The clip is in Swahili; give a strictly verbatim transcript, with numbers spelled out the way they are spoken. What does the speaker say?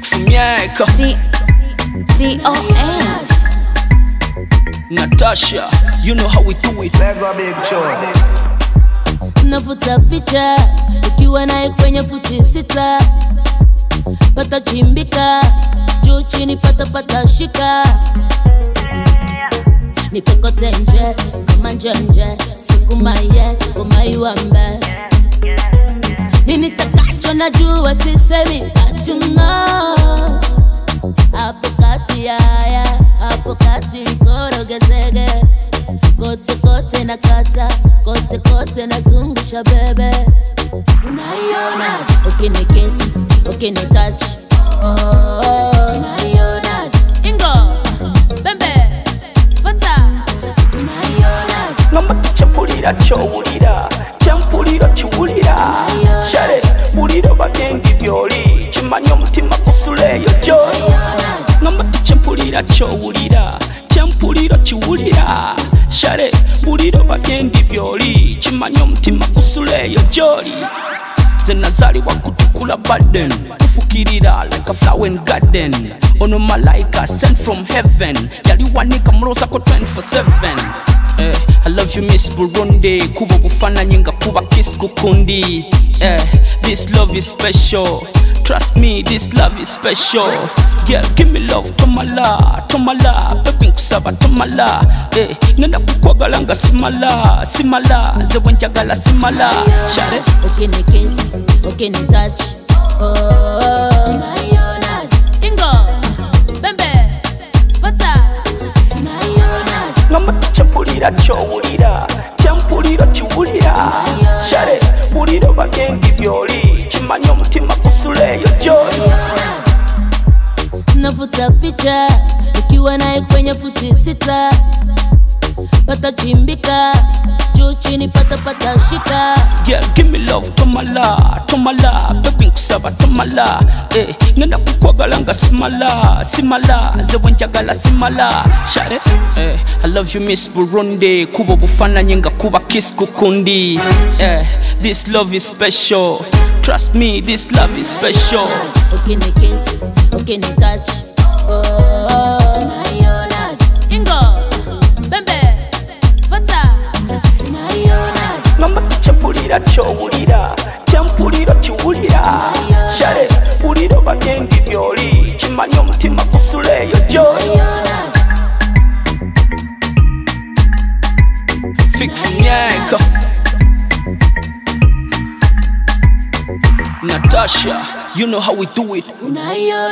Fix Mieka T T O N Natasha, you know how we do it. Lego big chore. Navuta picha ukiwa naye kwenye futi sita, pata chimbika juu chini, pata pata shika, nikokote nje kama njenje, sukuma ye kumai wambe, nini takacho najua sisemi, but you know hapo kati ya hapo kati likorogezege, kote kote na kata, kote kote na zungusha bebe, unaiona ukini kiss, ukini touch, oh, unaiona ingo bembe fata, unaiona ngamba kichapulira chowulira champulira chiwulira shale buliro bagengi byoli chimanya omutima kusuleyo joli ngamba kichapulira chowulira champulira chiwulira shale buliro bagengi byoli chimanya omutima kusuleyo joli zenazaliwa kutukula baden kufukirira like a flower in garden ono malaika sent from heaven yaliwanika mroza ko twenty-four seven. Eh, I love you Miss Burundi, kuba bufana nyinga kuba kiss kukundi. Eh, this love is special, trust me, this love is special. Girl, give me love, tomala, tomala, baby nkusaba tomala. Eh, ngenda kukwagalanga simala, simala, zewe njagala simala. Share, ukini kiss, ukini touch, oh, unaiona ingo bembe fata, unaiona ngamba kichapulira chowulira champulira chiwulira shale buliro bagengi byoli chimanya omutima kusuleyo joli. navuta picha ukiwa naye kwenye futi sita, pata chimbika juu chini, pata pata shika, Girl, give me love, tomala, tomala, baby nkusaba tomala. Eh, ngenda kukwagalanga simala, simala, zewe njagala simala. Share, eh, I love you Miss Burundi, kuba bufana nyinga kuba kiss kukundi. Eh, this love is special, trust me, this love is special. ukini kiss, ukini touch, oh, unaiona ingo bembe fata, unaiona ngamba kichapulira chowulira champulira chiwulira shale buliro bagengi byoli chimanya omutima kusuleyo joli. Fix Mieka Natasha, you know how we do it. unaiona